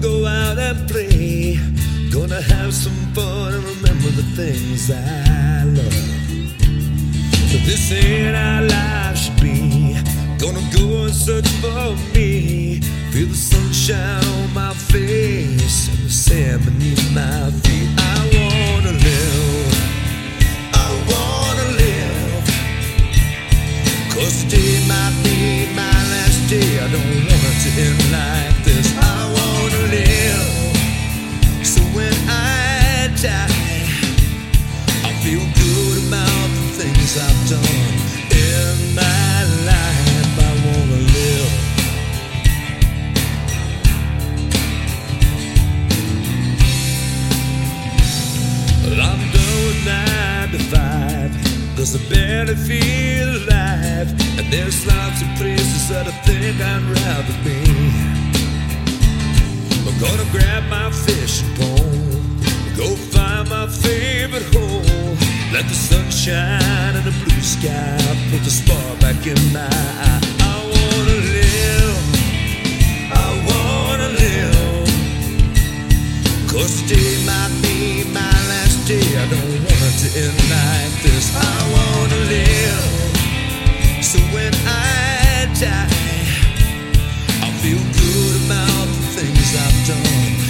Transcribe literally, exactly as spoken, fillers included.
go out and play. Gonna have some fun and remember the things I love. But this ain't how life should be. Gonna go and search for me. Feel the sunshine on my face and the sand beneath my feet. I wanna live, I wanna live, 'cause today might be my last day. I don't want it to end like this. I wanna live, so when I die, I feel good about the things I've done in my life. I wanna live. Well, I'm done with nine to five, 'cause I barely feel alive. And there's lots of places that I think I'd rather be. I'm gonna grab my fishing pole, go find my favorite hole. Let the sunshine and the blue sky put the spark back in my eye. I wanna live, I wanna live, 'cause today might be my last day. I don't want it to end like this. I wanna live, so when I die, I feel good about the things I've done